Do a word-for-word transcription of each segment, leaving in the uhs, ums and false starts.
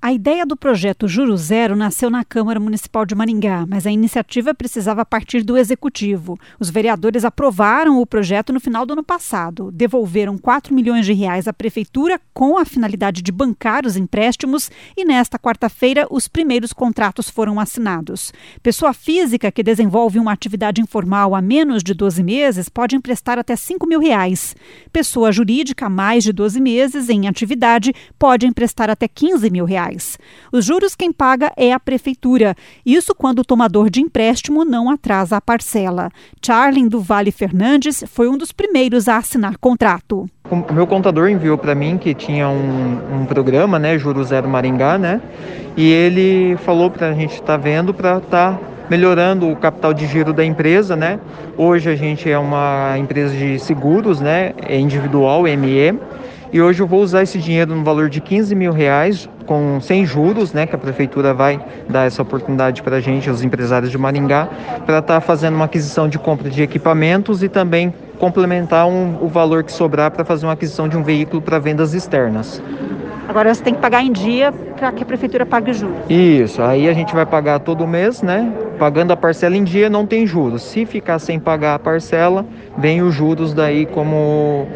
A ideia do projeto Juro Zero nasceu na Câmara Municipal de Maringá, mas a iniciativa precisava partir do Executivo. Os vereadores aprovaram o projeto no final do ano passado, devolveram quatro milhões de reais à Prefeitura com a finalidade de bancar os empréstimos e nesta quarta-feira os primeiros contratos foram assinados. Pessoa física que desenvolve uma atividade informal há menos de doze meses pode emprestar até cinco mil reais. Pessoa jurídica há mais de doze meses em atividade pode emprestar até quinze mil reais. Os juros quem paga é a Prefeitura. Isso quando o tomador de empréstimo não atrasa a parcela. Charlin do Vale Fernandes foi um dos primeiros a assinar contrato. O meu contador enviou para mim que tinha um, um programa, né, Juro Zero Maringá, né? E ele falou para a gente estar tá vendo para estar tá melhorando o capital de giro da empresa, né? Hoje a gente é uma empresa de seguros, né? É individual, M E. E hoje eu vou usar esse dinheiro no valor de quinze mil reais, com, sem juros, né, que a Prefeitura vai dar essa oportunidade para a gente, os empresários de Maringá, para estar tá fazendo uma aquisição de compra de equipamentos e também complementar um, o valor que sobrar para fazer uma aquisição de um veículo para vendas externas. Agora você tem que pagar em dia para que a Prefeitura pague os juros. Isso, aí a gente vai pagar todo mês, né? Pagando a parcela em dia não tem juros. Se ficar sem pagar a parcela, vem os juros daí como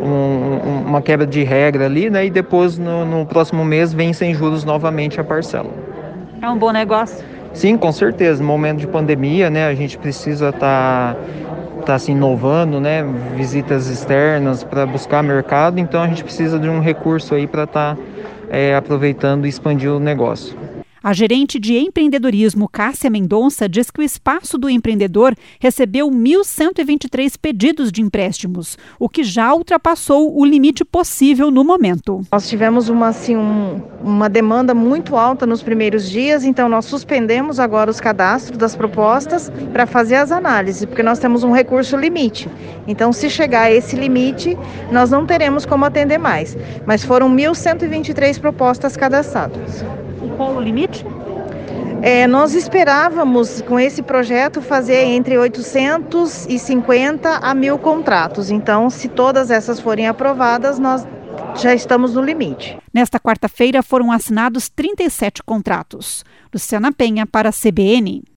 um, uma quebra de regra ali, né? E depois no, no próximo mês vem sem juros novamente a parcela. É um bom negócio? Sim, com certeza. No momento de pandemia, né? A gente precisa estar... Tá... está se inovando, né? Visitas externas para buscar mercado, então a gente precisa de um recurso aí para estar tá, é, aproveitando e expandir o negócio. A gerente de empreendedorismo, Cássia Mendonça, diz que o espaço do empreendedor recebeu mil cento e vinte e três pedidos de empréstimos, o que já ultrapassou o limite possível no momento. Nós tivemos uma, assim, um, uma demanda muito alta nos primeiros dias, então nós suspendemos agora os cadastros das propostas para fazer as análises, porque nós temos um recurso limite. Então, se chegar a esse limite, nós não teremos como atender mais. Mas foram mil cento e vinte e três propostas cadastradas. Qual o limite? É, nós esperávamos, com esse projeto, fazer entre oitocentos e cinquenta a mil contratos. Então, se todas essas forem aprovadas, nós já estamos no limite. Nesta quarta-feira foram assinados trinta e sete contratos. Luciana Penha para a C B N.